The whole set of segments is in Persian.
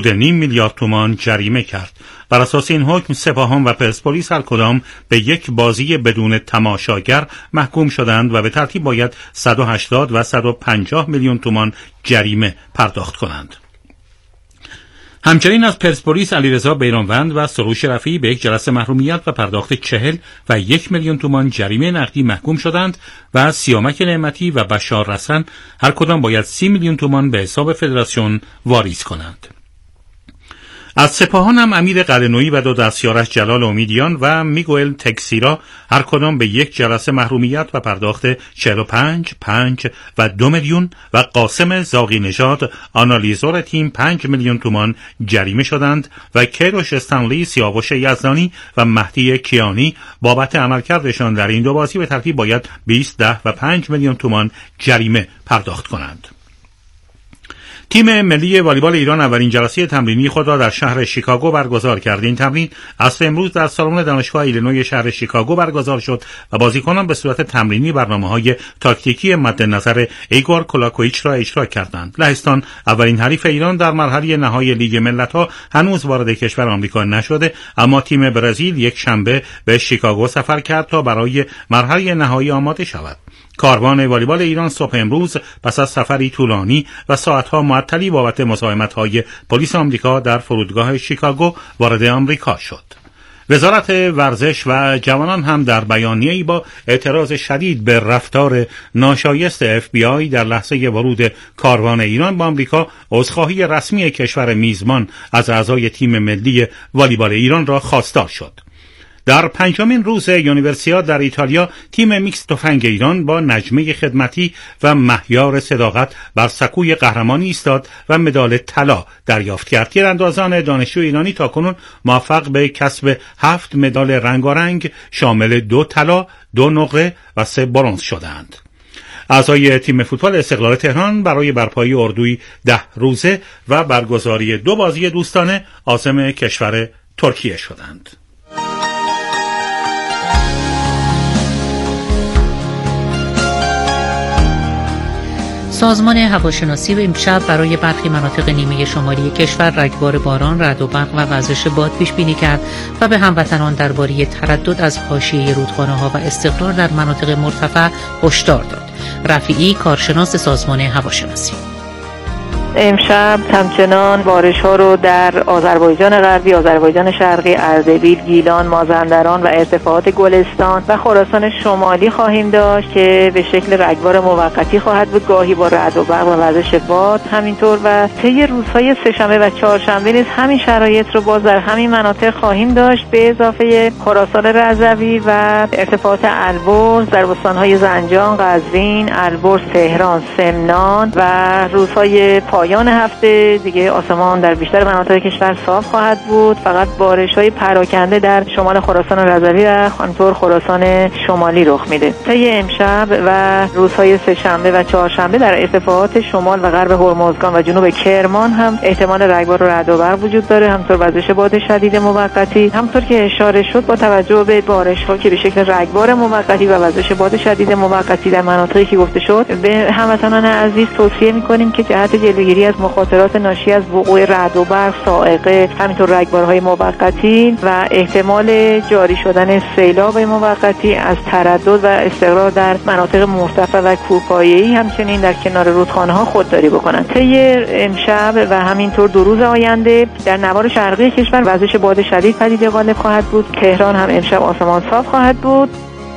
2.5 میلیارد تومان جریمه کرد. بر اساس این حکم سپاهان و پرسپولیس هر کدام به یک بازی بدون تماشاگر محکوم شدند و به ترتیب باید 180 و 150 میلیون تومان جریمه پرداخت کنند. همچنین از پرسپولیس علیرضا بیرانوند و سروش رفیعی به یک جلسه محرومیت و پرداخت 40 و 1 میلیون تومان جریمه نقدی محکوم شدند و سیامک نعمتی و بشار رسن هر کدام باید 30 میلیون تومان به حساب فدراسیون واریز کنند. از سپاهان هم امیر قلعه‌نویی و دو دستیارش جلال امیدیان و میگوئل تکسیرا هر کدام به یک جلسه محرومیت و پرداخت 45 5 و 2 میلیون و قاسم زاغی نژاد آنالیزور تیم 5 میلیون تومان جریمه شدند و کیروش استنلی، سیاوش یزدانی و مهدی کیانی بابت عملکردشان در این دو بازی به ترتیب باید 20 10 و 5 میلیون تومان جریمه پرداخت کنند. تیم ملی والیبال ایران اولین جلسه تمرینی خود را در شهر شیکاگو برگزار کرد. این تمرین عصر امروز در سالن دانشگاه ایلینوی شهر شیکاگو برگزار شد و بازیکنان به صورت تمرینی برنامه‌های تاکتیکی مد نظر ایگور کولاکویچ را اجرا کردند. لهستان اولین حریف ایران در مرحله نهایی لیگ ملت‌ها هنوز وارد کشور آمریکا نشده، اما تیم برزیل یک شنبه به شیکاگو سفر کرد تا برای مرحله نهایی آماده شود. کاروان والیبال ایران صبح امروز پس از سفری طولانی و ساعتها معطلی بابت مزاحمت‌های پلیس آمریکا در فرودگاه شیکاگو وارد آمریکا شد. وزارت ورزش و جوانان هم در بیانیه‌ای با اعتراض شدید به رفتار ناشایست FBI در لحظه ورود کاروان ایران به آمریکا عذرخواهی رسمی کشور میزبان از اعضای تیم ملی والیبال ایران را خواستار شد. در پنجمین روز یونیورسیاد در ایتالیا تیم میکس تفنگ ایران با نجمه خدمتی و مهیار صداقت بر سکوی قهرمانی ایستاد و مدال طلا دریافت کرد. تیراندازان دانشجو ایرانی تاکنون موفق به کسب 7 مدال رنگارنگ شامل 2 طلا، 2 نقره و 3 برنز شدند. اعضای تیم فوتبال استقلال تهران برای برپایی اردوی 10 روزه و برگزاری 2 بازی دوستانه عازم کشور ترکیه شدند. سازمان هواشناسی به امشب برای برخی مناطق نیمه شمالی کشور رگبار باران، رعد و برق و وزش باد پیش بینی کرد و به هموطنان درباره تردد از حاشیه رودخانه‌ها و استقرار در مناطق مرتفع هشدار داد. رفیعی، کارشناس سازمان هواشناسی: امشب همچنان بارش‌ها رو در آذربایجان غربی، آذربایجان شرقی، اردبیل، گیلان، مازندران و ارتفاعات گلستان و خراسان شمالی خواهیم داشت که به شکل رگبار موقتی خواهد بود، گاهی با رعد و برق و وزش باد. همینطور و طی روزهای سه‌شنبه و چهارشنبه نیز همین شرایط رو باز در همین مناطق خواهیم داشت، به اضافه خراسان رضوی و ارتفاعات البرز در استان‌های زنجان، قزوین، البرز، تهران، سمنان و روزهای پایان هفته دیگه آسمان در بیشتر مناطق کشور صاف خواهد بود. فقط بارش‌های پراکنده در شمال خراسان رضوی و همینطور خراسان شمالی رخ میده. طی امشب و روزهای سه‌شنبه و چهارشنبه در ارتفاعات شمال و غرب هرمزگان و جنوب کرمان هم احتمال رگبار و رعد و برق وجود داره، همینطور وزش باد شدید موقتی. همونطور که اشاره شد با توجه به بارش‌ها که به شکل رگبار موقتی و وزش باد شدید موقتی در مناطقی که گفته شد، به هموطنان عزیز توصیه می‌کنیم که جهت جلوگیری از مخاطرات ناشی از وقوع رعد و برق، صاعقه، همینطور رگبارهای موقتی و احتمال جاری شدن سیلاب موقتی از تردد و استقرار در مناطق مرتفع و کوهپایه‌ای همچنین در کنار رودخانه‌ها خودداری بکنند. طی امشب و همینطور 2 روز آینده در نوار شرقی کشور وزش باد شدید پدید غالب خواهد بود. تهران هم امشب آسمان صاف خواهد بود.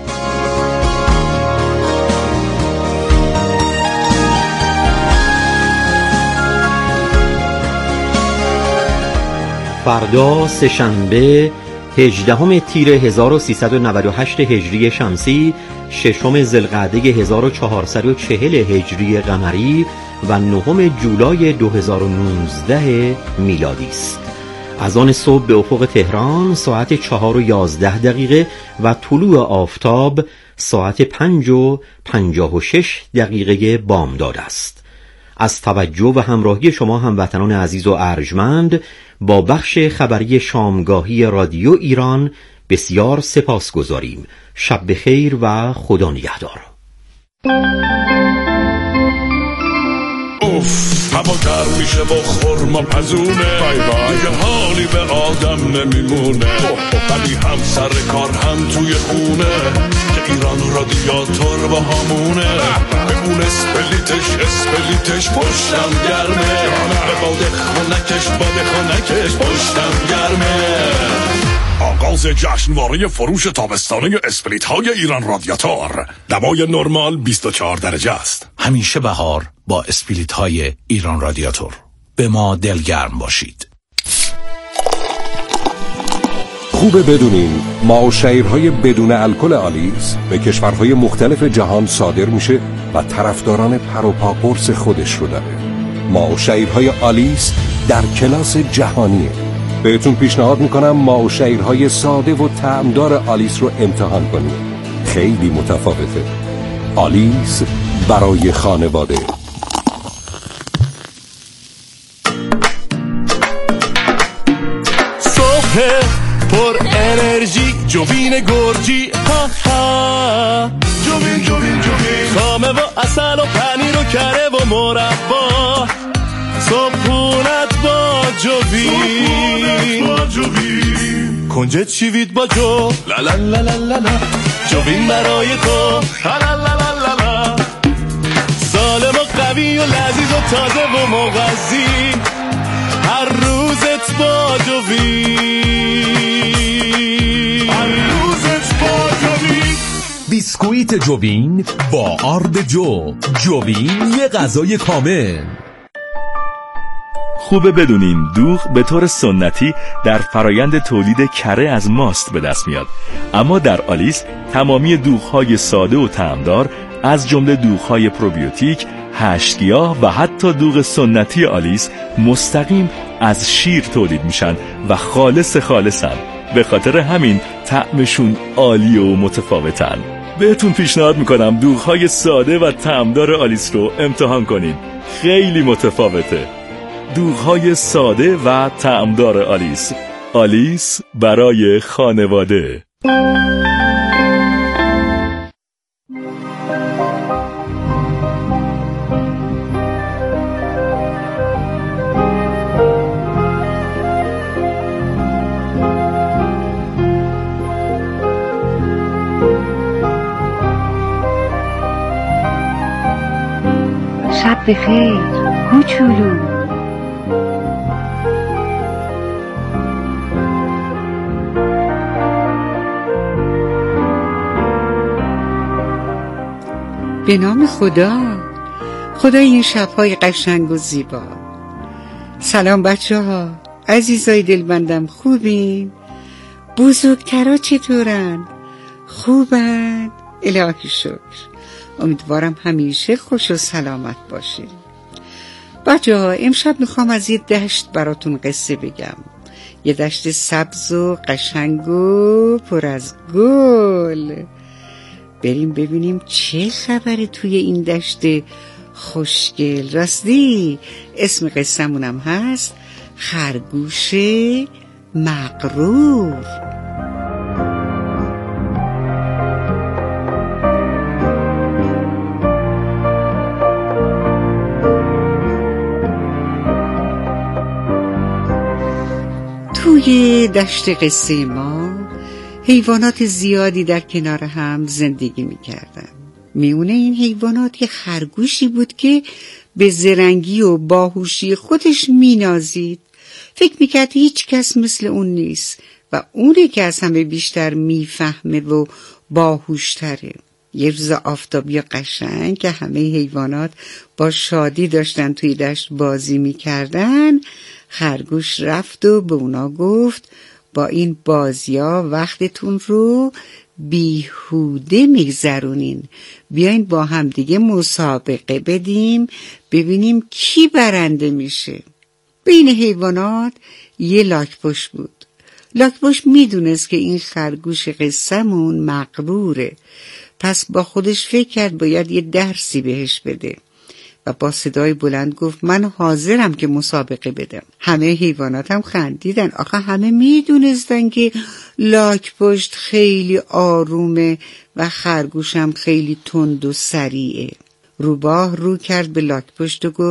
فردا سه‌شنبه 18 تیر 1398 هجری شمسی، 6 ذوالقعده 1440 هجری قمری و 9 جولای 2019 میلادی است. از آن صبح به افق تهران ساعت 4:11 و طلوع آفتاب ساعت 5:56 بامداد است. از توجه و همراهی شما هموطنان عزیز و ارجمند با بخش خبری شامگاهی رادیو ایران بسیار سپاسگزاریم. شب بخیر و خدا نگهدار. هوا گرم میشه و خرما پزونه، دیگه حالی به آدم نمیمونه. ولی هم سر کار هم توی خونه که ایران رادیاتور با همونه. بمون اسپلیتش پشتم گرمه، به باد خونکش پشتم گرمه. آغاز جشنواره فروش تابستانه اسپلیت های ایران رادیاتور. دمای نرمال 24 درجه است. همیشه بهار با اسپلیت های ایران رادیاتور. به ما دلگرم باشید. خوبه بدونین معاشیرهای بدون الکل آلیس به کشورهای مختلف جهان صادر میشه و طرفداران پر و پا قرص خودش رو داره. معاشیرهای آلیس در کلاس جهانیه. بهتون پیشنهاد میکنم معاشیرهای ساده و طعمدار آلیس رو امتحان کنید. خیلی متفاوته. آلیس برای خانواده. صبح پر انرژی، جوین گرجی، ها ها، جوین خامه و اصل و پنیر و کره و مربا، صبحونت با جوین، کنجد چیوید با جو، لا لا لا لا لا، جوین برای تو، لا لا لا لا لا، سالم و قوی و لذیذ و تازه و مغذی، هر روزت با جوین. بیسکویت جوین با آرد جوین یه غذای کامل. خوبه بدونین دوغ به طور سنتی در فرایند تولید کره از ماست به دست میاد، اما در آلیس تمامی دوغ‌های ساده و طعمدار از جمله دوغ‌های پروبیوتیک، هشتگیاه و حتی دوغ سنتی آلیس مستقیم از شیر تولید میشن و خالصن. به خاطر همین طعمشون عالی و متفاوتن. بهتون پیشنهاد میکنم دوغ‌های ساده و طعمدار آلیس رو امتحان کنید. خیلی متفاوته. دوغ‌های ساده و طعمدار آلیس. آلیس برای خانواده. شب بخیر کوچولو. به نام خدای این شب‌های قشنگ و زیبا. سلام بچه‌ها، عزیزای دلبندم، خوبین؟ بزرگترا چطورن؟ خوبن؟ الهی شکر. امیدوارم همیشه خوش و سلامت باشید. بچه‌ها امشب میخوام از یه دشت براتون قصه بگم. یه دشت سبز و قشنگ و پر از گل. بریم ببینیم چه خبره توی این دشت خوشگل. راستی اسم قصه‌مونم هست خرگوش مغرور. توی دشت قصه ما حیوانات زیادی در کنار هم زندگی می‌کردن. میونه این حیوانات یه خرگوشی بود که به زرنگی و باهوشی خودش مینازید. فکر میکرد هیچ کس مثل اون نیست و اونه که از همه بیشتر میفهمه و باهوشتره. یه روز آفتابی قشنگ که همه حیوانات با شادی داشتن توی دشت بازی میکردن، خرگوش رفت و به اونا گفت با این بازی‌ها وقتتون رو بیهوده میگذرونین. بیاین با هم دیگه مسابقه بدیم ببینیم کی برنده میشه. بین حیوانات یه لاک‌پشت بود. لاک‌پشت میدونست که این خرگوش قصه‌مون مغروره، پس با خودش فکر کرد باید یه درسی بهش بده و با صدای بلند گفت من حاضرم که مسابقه بدم. همه حیوانات هم خندیدن. آخه همه میدونستن که لاک‌پشت خیلی آرومه و خرگوشم خیلی تند و سریعه. روباه رو کرد به لاک‌پشت و گفت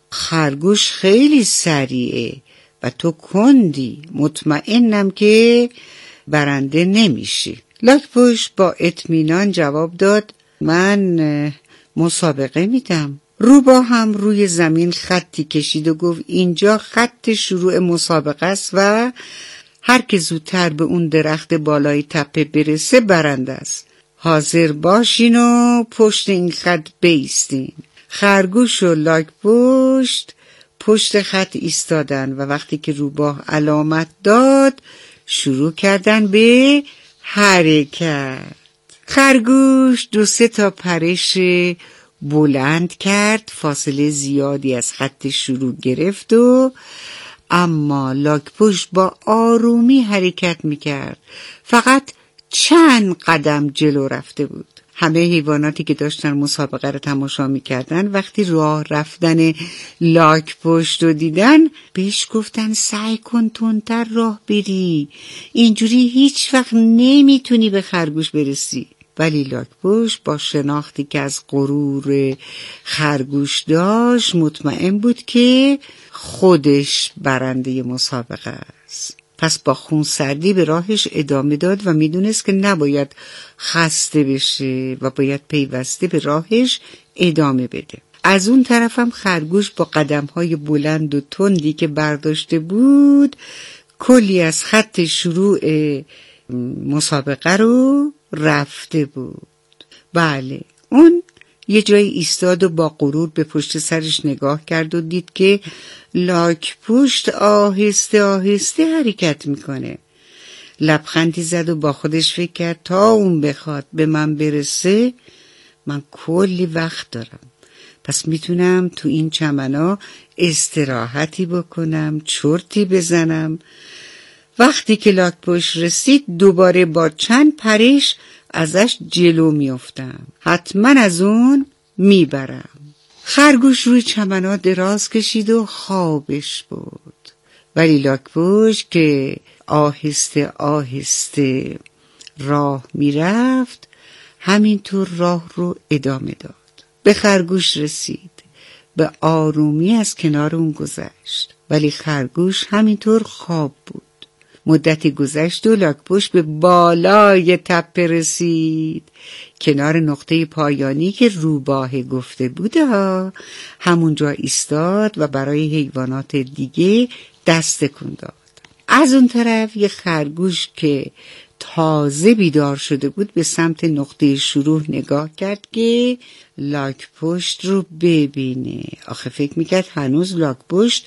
خرگوش خیلی سریعه و تو کندی، مطمئنم که برنده نمیشی. لاک‌پشت با اطمینان جواب داد من مسابقه میدم. روباه هم روی زمین خطی کشید و گفت اینجا خط شروع مسابقه است و هر که زودتر به اون درخت بالای تپه برسه برنده است. حاضر باشین و پشت این خط بایستین. خرگوش و لاک‌پشت پشت خط ایستادن و وقتی که روباه علامت داد شروع کردن به حرکت. خرگوش 2-3 تا پرش بلند کرد، فاصله زیادی از خط شروع گرفت و اما لاک‌پشت با آرومی حرکت میکرد. فقط چند قدم جلو رفته بود. همه حیواناتی که داشتن مسابقه رو تماشا میکردن وقتی راه رفتن لاک‌پشت رو دیدن بهش گفتن سعی کن تندتر راه بری، اینجوری هیچ وقت نمیتونی به خرگوش برسی. ولی لاک‌پشت با شناختی که از غرور خرگوش داشت مطمئن بود که خودش برنده مسابقه است. پس با خونسردی به راهش ادامه داد و میدونست که نباید خسته بشه و باید پیوسته به راهش ادامه بده. از اون طرف هم خرگوش با قدم‌های بلند و تندی که برداشته بود کلی از خط شروع مسابقه رو رفته بود. بله، اون یه جایی ایستاد و با غرور به پشت سرش نگاه کرد و دید که لاک‌پشت آهسته آهسته حرکت میکنه. لبخندی زد و با خودش فکر کرد تا اون بخواد به من برسه من کلی وقت دارم، پس میتونم تو این چمنا استراحتی بکنم، چرتی بزنم. وقتی که لاک‌پشت رسید دوباره با چند پرش ازش جلو میافتم، حتما از اون میبرم. خرگوش روی چمنا دراز کشید و خوابش بود. ولی لاک‌پشت که آهسته آهسته راه میرفت همینطور راه رو ادامه داد. به خرگوش رسید، به آرومی از کنار اون گذشت، ولی خرگوش همینطور خواب بود. مدتی گذشت و لاک‌پشت به بالای تپه رسید. کنار نقطه پایانی که روباه گفته بوده همونجا ایستاد و برای حیوانات دیگه دست تکون داد. از اون طرف یه خرگوش که تازه بیدار شده بود به سمت نقطه شروع نگاه کرد که لاک‌پشت رو ببینه. آخه فکر میکرد هنوز لاک‌پشت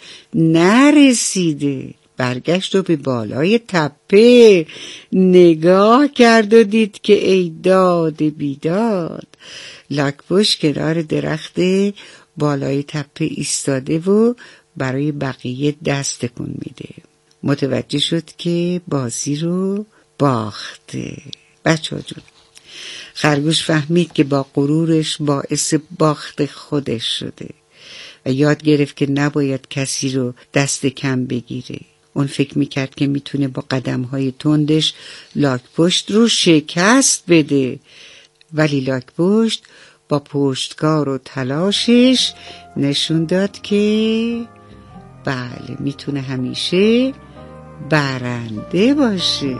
نرسیده. برگشت و به بالای تپه نگاه کرد و دید که ای داد بیداد، لاک‌پشت کنار درخت بالای تپه ایستاده و برای بقیه دست تکون میده. متوجه شد که بازی رو باخته. بچه‌ها جون، خرگوش فهمید که با غرورش باعث باخت خودش شده و یاد گرفت که نباید کسی رو دست کم بگیره. اون فکر میکرد که میتونه با قدمهای تندش لاک‌پشت رو شکست بده، ولی لاک‌پشت با پشتکار و تلاشش نشون داد که بله میتونه همیشه برنده باشه.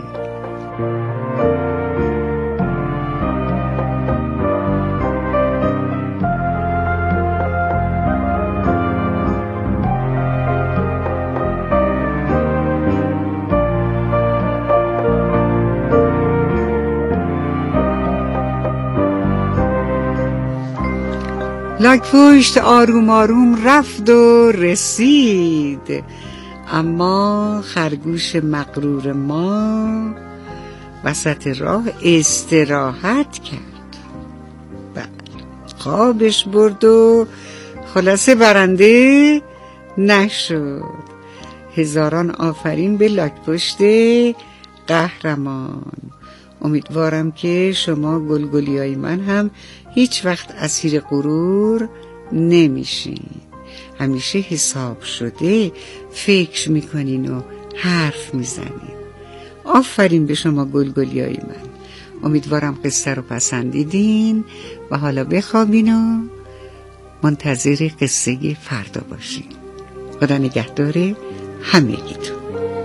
لاک‌پشت آروم آروم رفت و رسید، اما خرگوش مغرور ما وسط راه استراحت کرد. بله، خوابش برد و خلاصه برنده نشد. هزاران آفرین به لاک‌پشت قهرمان. امیدوارم که شما گلگلیای من هم هیچ وقت اسیر غرور نمیشین. همیشه حساب شده فکر میکنین و حرف میزنین. آفرین به شما گلگلیای من. امیدوارم قصه رو پسندیدین و حالا بخوابین و منتظر قصه فردا باشین. خدا نگهدار همگیتون.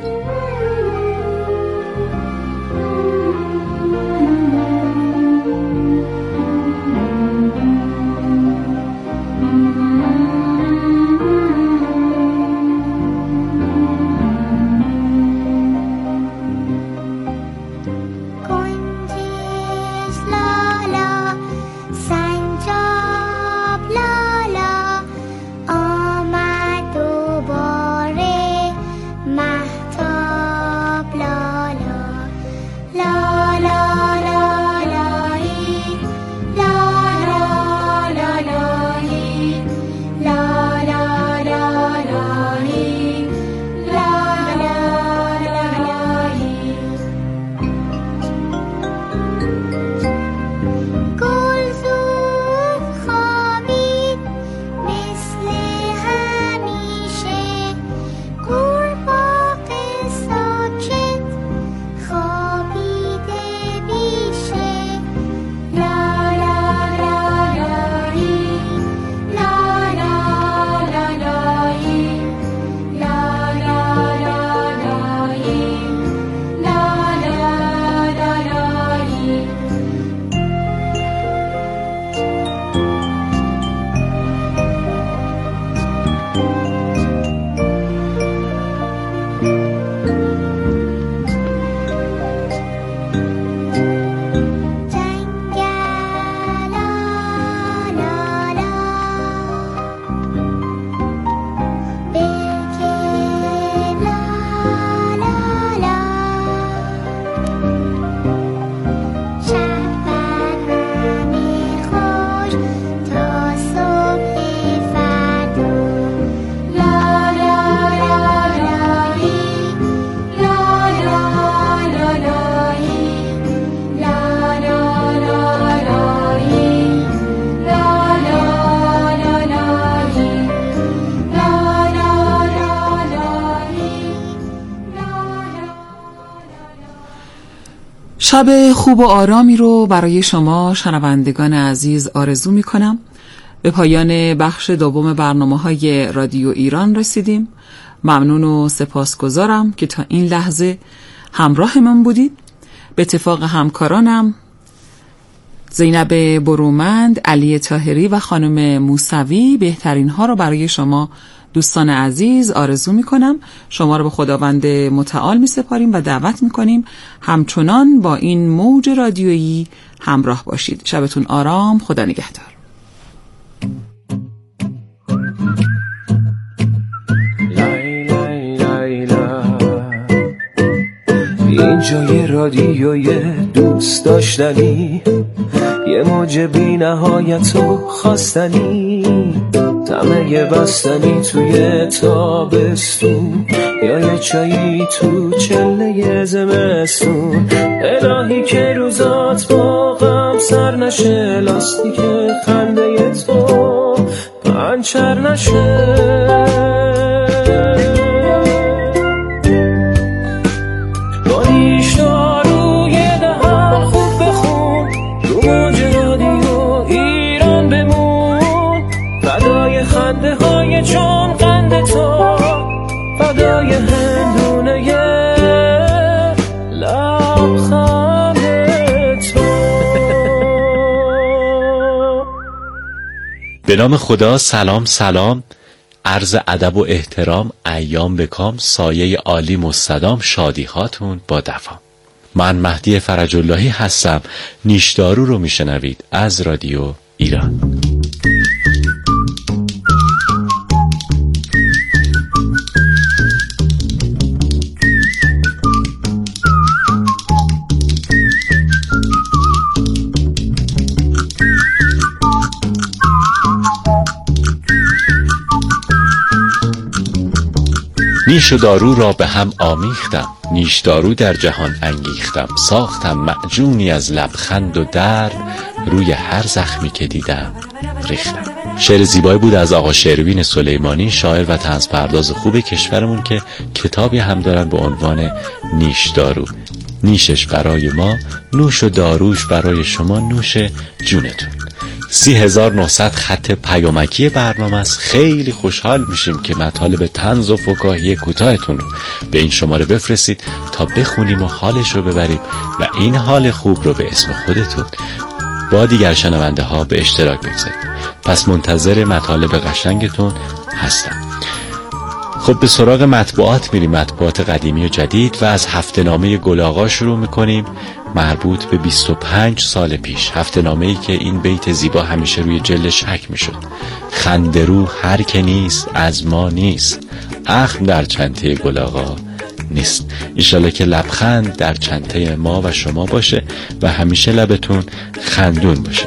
شب خوب و آرامی رو برای شما شنوندگان عزیز آرزو می کنم. به پایان بخش دوم برنامه‌های رادیو ایران رسیدیم. ممنون و سپاسگزارم که تا این لحظه همراه من بودید. به اتفاق همکارانم زینب برومند، علی طاهری و خانم موسوی بهترین ها رو برای شما دوستان عزیز آرزو می کنم. شما رو به خداوند متعال می سپاریم و دعوت می کنیم همچنان با این موج رادیویی همراه باشید. شبتون آرام. خدا نگهدار. اینجا یه رادیوی دوست داشتنی، یه موج بی نهایت و خواستنی، طمع بستنی توی تابستون، یا یه چایی تو چله زمستون. الهی که روزات با غم سر نشه، لاستیک خنده تو پنچر نشه. چون قند تو فدای هندونه لبخند تو. به نام خدا. سلام سلام، عرض ادب و احترام، ایام بکام، سایه عالی مستدام، شادی هاتون با دوام. من مهدی فرج اللهی هستم. نیشدارو رو میشنوید از رادیو ایران. نیش و دارو را به هم آمیختم، نیش دارو در جهان انگیختم، ساختم معجونی از لبخند و درد، روی هر زخمی که دیدم ریختم. شعر زیبایی بود از آقا شروین سلیمانی، شاعر و طنزپرداز خوب کشورمون که کتابی هم دارن به عنوان نیش دارو. نیشش برای ما، نوش و داروش برای شما، نوش جونتون. 30,900 خط پیامکی برنامه است. خیلی خوشحال میشیم که مطالب طنز و فکاهی کوتاهتون رو به این شماره بفرستید تا بخونیم و حالش رو ببریم و این حال خوب رو به اسم خودتون با دیگر شنونده ها به اشتراک بگذارید. پس منتظر مطالب قشنگتون هستم. خب به سراغ مطبوعات میریم، مطبوعات قدیمی و جدید، و از هفته نامه گل آقا شروع میکنیم، مربوط به 25 سال پیش. هفته نامه‌ای که این بیت زیبا همیشه روی جلدش حک میشد: خندرو هر که نیست از ما نیست، اخم در چنته گل آقا نیست. انشالله که لبخند در چنته ما و شما باشه و همیشه لبتون خندون باشه.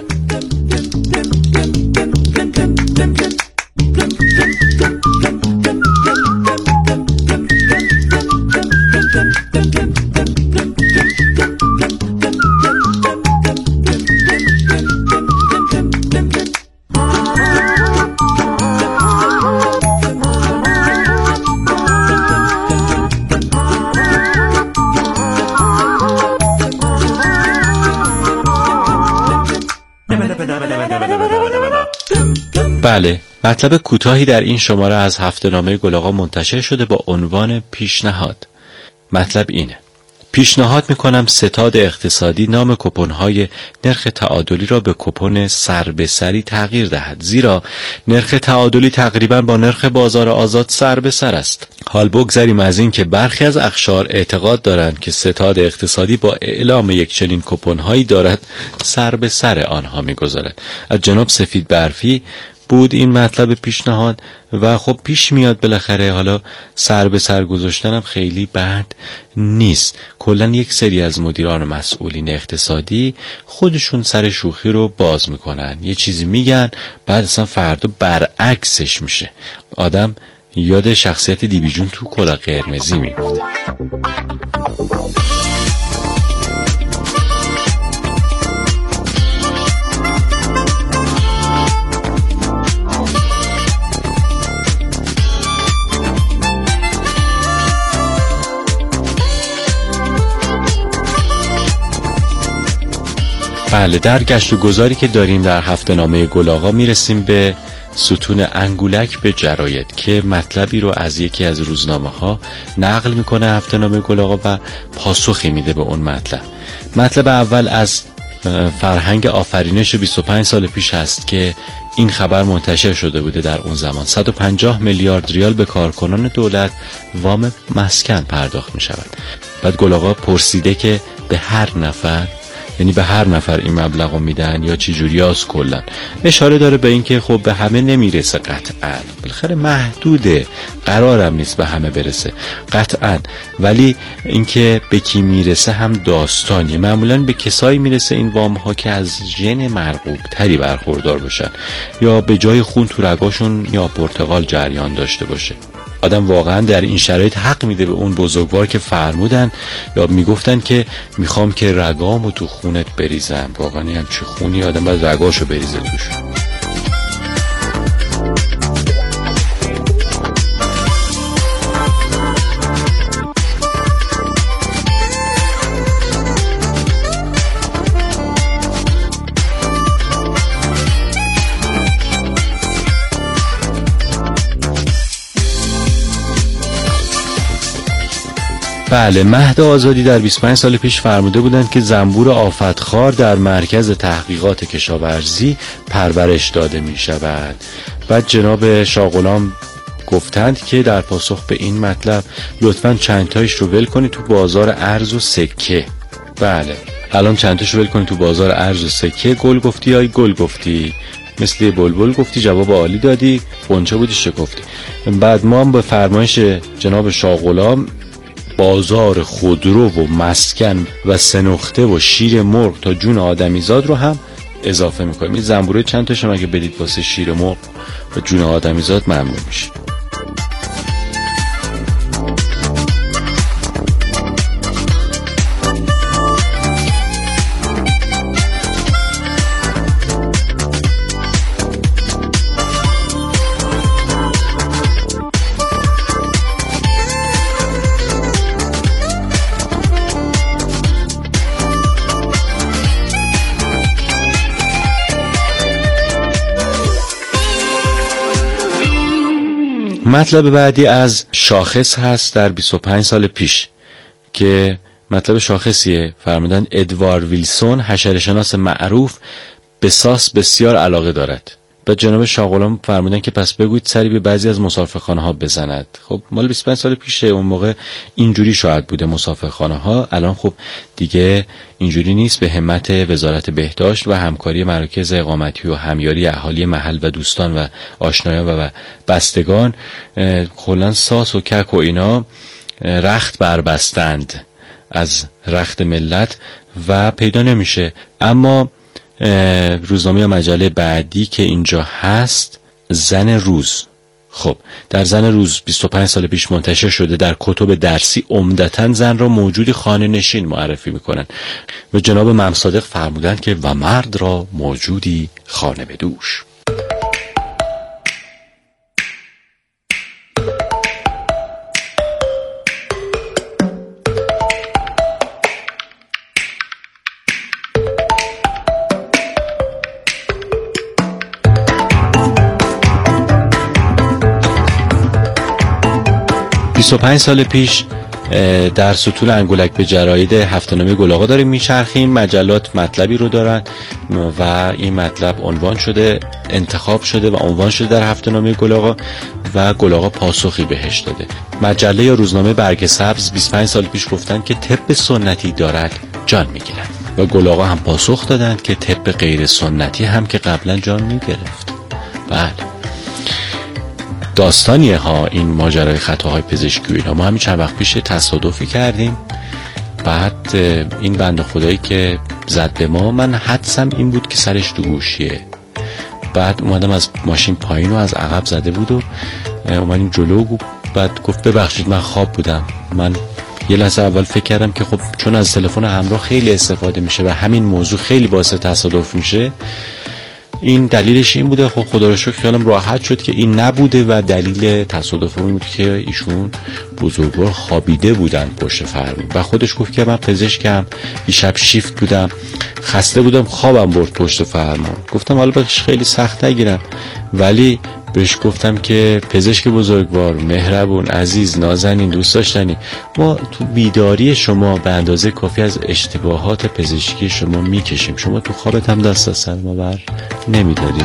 بله، مطلب کوتاهی در این شماره از هفته نامه گل آقا منتشر شده با عنوان پیشنهاد. مطلب اینه: پیشنهاد میکنم ستاد اقتصادی نام کپون‌های نرخ تعادلی را به کپون سر به سری تغییر دهد، زیرا نرخ تعادلی تقریبا با نرخ بازار آزاد سر به سر است. حال بگذریم از این که برخی از اقشار اعتقاد دارند که ستاد اقتصادی با اعلام یک چنین کپون‌هایی دارد سر به سر آنها میگذارد. از جناب سفید برفی بود این مطلب پیشنهاد و خب پیش میاد بالاخره. حالا سر به سر گذاشتنم خیلی بد نیست. کلا یک سری از مدیران مسئولین اقتصادی خودشون سر شوخی رو باز میکنن، یه چیزی میگن بعد اصلا فردا برعکسش میشه. آدم یاد شخصیت دیویجون تو کلاه قرمزی میفته. بله، در گشت و گذاری که داریم در هفته نامه گل آقا میرسیم به ستون انگولک به جراید که مطلبی رو از یکی از روزنامه ها نقل میکنه هفته نامه گل آقا و پاسخی میده به اون مطلب. مطلب اول از فرهنگ آفرینش 25 سال پیش هست که این خبر منتشر شده بوده در اون زمان. 150 میلیارد ریال به کارکنان دولت وام مسکن پرداخت میشود. بعد گل آقا پرسیده که به هر نفر، یعنی به هر نفر این مبلغو میدن یا چی جوری است؟ کلا اشاره داره به این که خب به همه نمیرسه قطعا، بالاخره محدوده، قرارم نیست به همه برسه قطعا، ولی اینکه به کی میرسه هم داستانیه. معمولا به کسایی میرسه این وام ها که از ژن مرغوب تری برخوردار باشن یا به جای خون تو رگاشون یا پرتقال جریان داشته باشه. آدم واقعا در این شرایط حق میده به اون بزرگوار که فرمودن یا میگفتن که میخوام که رگامو تو خونت بریزم. واقعا هم چه خونی، آدم باید رگاشو بریزه توش. بله، مهد آزادی در 25 سال پیش فرموده بودند که زنبور آفتخوار در مرکز تحقیقات کشاورزی پرورش داده می شود. بعد جناب شاغلام گفتند که در پاسخ به این مطلب لطفاً چند تایش رو ول کنید تو بازار ارز و سکه. بله، الان چند تایش رو ول کنید تو بازار ارز و سکه. گل گفتی یا گل گفتی؟ مثل بلبل گفتی، جواب عالی دادی، غنچه بودی شکفتی. بعد ما هم به فرمایش جناب شاغلام بازار خودرو و مسکن و سنخته و شیر مرغ تا جون آدمیزاد رو هم اضافه میکنیم. این زنبوره چند تاشم اگه بدید واسه شیر مرغ و جون آدمیزاد ممنون میشه. مطلب بعدی از شاخص هست در 25 سال پیش که مطلب شاخصیه. فرمودن ادوارد ویلسون حشره‌شناس معروف به ساس بسیار علاقه دارد. بعد جناب شاغلام فرمودن که پس بگوید سری به بعضی از مسافرخانه ها بزند. خب مال 25 سال پیشه، اون موقع اینجوری شاید بوده مسافرخانه ها. الان خب دیگه اینجوری نیست. به همت وزارت بهداشت و همکاری مراکز اقامتی و همیاری اهالی محل و دوستان و آشنایان و بستگان کلاً ساس و کک و اینا رخت بربستند از رخت ملت و پیدا نمیشه. اما روزنامه یا مجله بعدی که اینجا هست زن روز. خب در زن روز 25 سال پیش منتشر شده. در کتب درسی عمدتاً زن را موجودی خانه نشین معرفی میکنن و جناب مم صادق فرمودن که و مرد را موجودی خانه به دوش. و 25 سال پیش در ستون انگولک به جراید هفته‌نامه گل داریم میچرخیم. مجلات مطلبی رو دارن و این مطلب عنوان شده، انتخاب شده و عنوان شده در هفته‌نامه گل و گل پاسخی بهش داده. مجله یا روزنامه برگ سبز 25 سال پیش گفتن که طب سنتی دارد جان میگیرد و گل هم پاسخ دادن که طب غیر سنتی هم که قبلا جان میگرفت. بله داستانیه ها این ماجرای خطاهای پزشکی. اینا ما همین چند وقت پیش تصادفی کردیم. بعد این بنده خدایی که زد به ما، من حدسم این بود که سرش تو گوشیه. بعد اومدم از ماشین پایین و از عقب زده بود و اومدیم جلو. بعد گفت ببخشید من خواب بودم. من یه لحظه اول فکر کردم که خب چون از تلفن همراه خیلی استفاده میشه و همین موضوع خیلی باعث تصادف میشه، این دلیلش این بوده. خب خدا رو شکر خیالم راحت شد که این نبوده و دلیل تصادف اون بود که ایشون بزرگوار خوابیده بودن پشت فرمون و خودش گفت که من پزشکم، دیشب شیفت بودم، خسته بودم، خوابم برد پشت فرمون. گفتم حالا بهش خیلی سخت نگیرم، ولی بهش گفتم که پزشک بزرگوار، مهربون، عزیز، نازنین، دوست داشتنی، ما تو بیداری شما به اندازه کافی از اشتباهات پزشکی شما میکشیم. شما تو خوابت هم دست از سر ما بر نمیداری.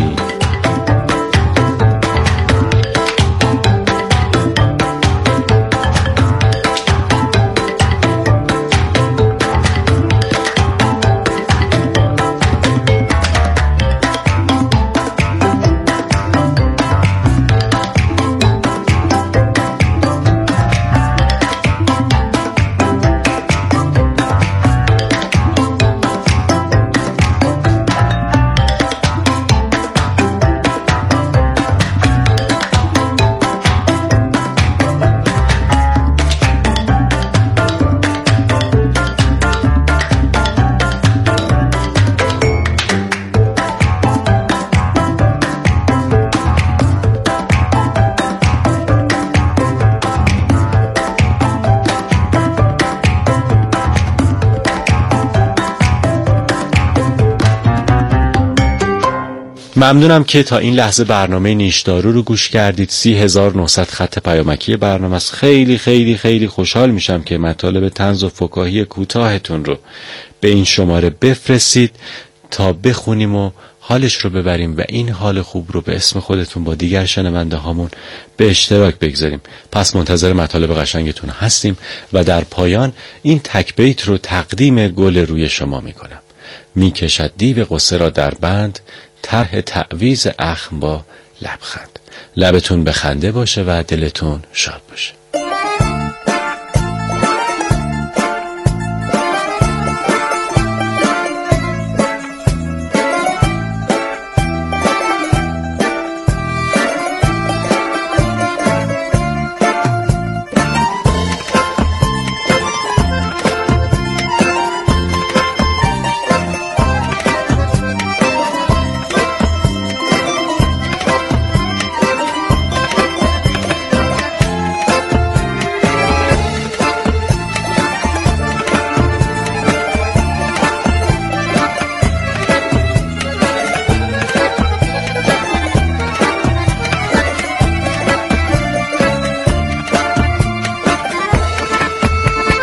ممنونم که تا این لحظه برنامه نیشدارو رو گوش کردید. 30,900 خط پیامکی برنامه است. خیلی خیلی خیلی خوشحال میشم که مطالب طنز و فکاهی کوتاهتون رو به این شماره بفرستید تا بخونیم و حالش رو ببریم و این حال خوب رو به اسم خودتون با دیگر شنونده هامون به اشتراک بگذاریم. پس منتظر مطالب قشنگتون هستیم و در پایان این تک بیت رو تقدیم گل روی شما میکنم. میکشد دیو قصه را در بند، طرح تعویض اخم با لبخند. لبتون به خنده باشه و دلتون شاد باشه.